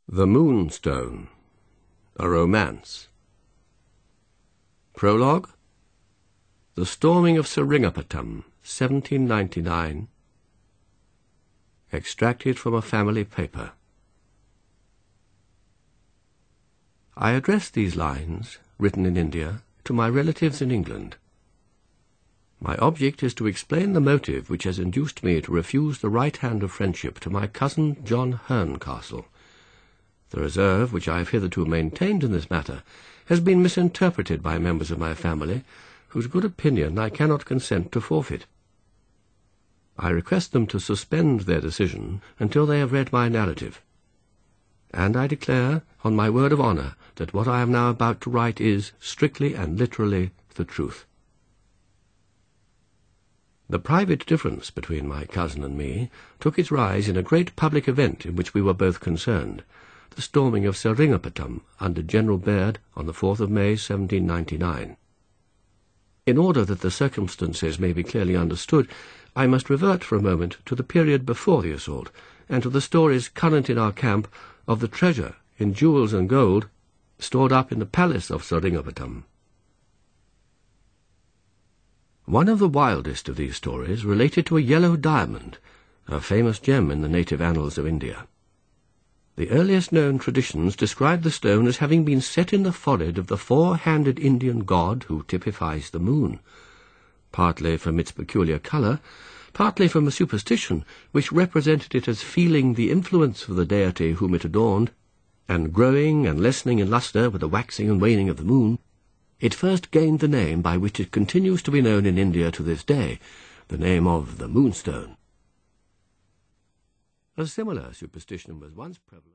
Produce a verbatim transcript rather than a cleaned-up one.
The Moonstone, a Romance. Prologue. The Storming of Seringapatam, seventeen ninety-nine. Extracted from a family paper. I address these lines, written in India, to my relatives in England. My object is to explain the motive which has induced me to refuse the right hand of friendship to my cousin John Herncastle. The reserve which I have hitherto maintained in this matter has been misinterpreted by members of my family, whose good opinion I cannot consent to forfeit. I request them to suspend their decision until they have read my narrative, and I declare, on my word of honour, that what I am now about to write is, strictly and literally, the truth. The private difference between my cousin and me took its rise in a great public event in which we were both concerned, the storming of Seringapatam under General Baird on the fourth of May, seventeen ninety-nine. In order that the circumstances may be clearly understood, I must revert for a moment to the period before the assault, and to the stories current in our camp of the treasure in jewels and gold stored up in the palace of Seringapatam. One of the wildest of these stories related to a yellow diamond, a famous gem in the native annals of India. The earliest known traditions describe the stone as having been set in the forehead of the four-handed Indian god who typifies the moon, partly from its peculiar colour, partly from a superstition which represented it as feeling the influence of the deity whom it adorned, and growing and lessening in lustre with the waxing and waning of the moon. It first gained the name by which it continues to be known in India to this day, the name of the Moonstone. A similar superstition was once prevalent.